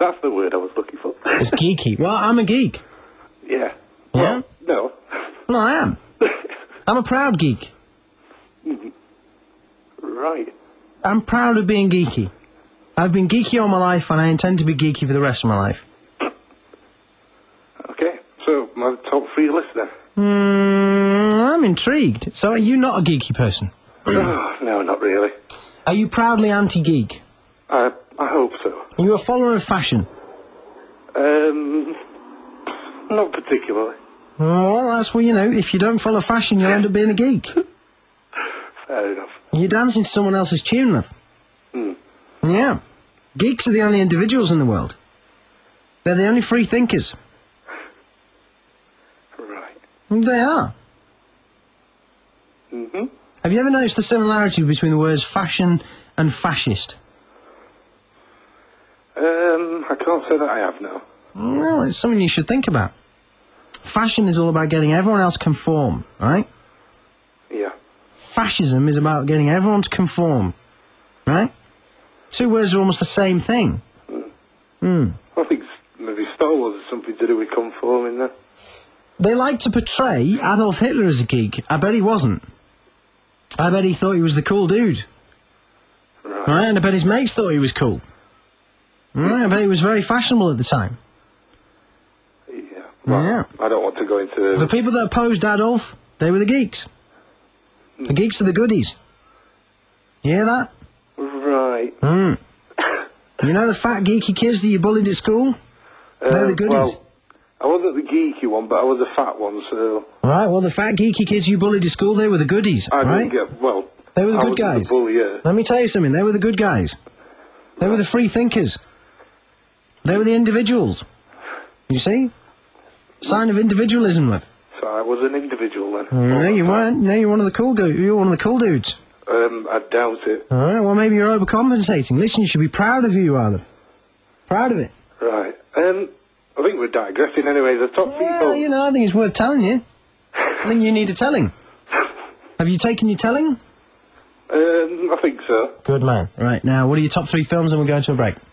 That's the word I was looking for. It's geeky. Well, I'm a geek. Yeah. Yeah? No. Well, I am. I'm a proud geek. Right. I'm proud of being geeky. I've been geeky all my life, and I intend to be geeky for the rest of my life. Okay, so my top 3 list then. I'm intrigued. So are you not a geeky person? Oh, no, not really. Are you proudly anti-geek? I hope so. Are you a follower of fashion? Not particularly. Well, that's what, if you don't follow fashion, you'll end up being a geek. Fair enough. You're dancing to someone else's tune, love. Yeah. Geeks are the only individuals in the world. They're the only free thinkers. Right. They are. Have you ever noticed the similarity between the words fashion and fascist? I can't say that I have, no. Well, it's something you should think about. Fashion is all about getting everyone else conform, right? Yeah. Fascism is about getting everyone to conform, right? 2 words are almost the same thing. I think maybe Star Wars has something to do with conforming there. They like to portray Adolf Hitler as a geek. I bet he wasn't. I bet he thought he was the cool dude. Right? And I bet his mates thought he was cool. Right? I bet he was very fashionable at the time. Yeah. Well, Yeah. I don't want to go into... The people that opposed Adolf, they were the geeks. The geeks are the goodies. You hear that? Right. You know the fat geeky kids that you bullied at school? They're the goodies. Well, I wasn't the geeky one, but I was the fat one, so... Right, well, the fat geeky kids you bullied at school, they were the goodies, I right? didn't get... Well... They were the good I wasn't guys. the bully, yeah. Let me tell you something, they were the good guys. They were the free thinkers. They were the individuals. You see? Sign of individualism, love. So I was an individual then. No, you weren't. No, you're one of the cool you're one of the cool dudes. I doubt it. Alright, well, maybe you're overcompensating. Listen, you should be proud of who you are, love. Proud of it. Right. I think we're digressing anyway. The top Well, people... I think it's worth telling you. I think you need a telling. Have you taken your telling? I think so. Good man. Right, now, what are your top 3 films and we're going to a break?